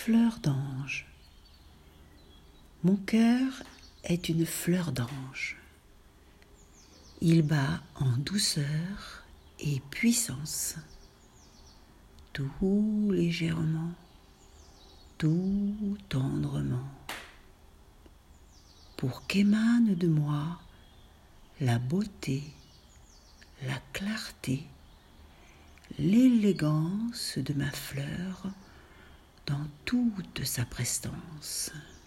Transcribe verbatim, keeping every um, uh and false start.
fleur d'ange. Mon cœur est une fleur d'ange. Il bat en douceur et puissance, tout légèrement, tout tendrement, pour qu'émane de moi la beauté, la clarté, l'élégance de ma fleur dans toute sa prestance.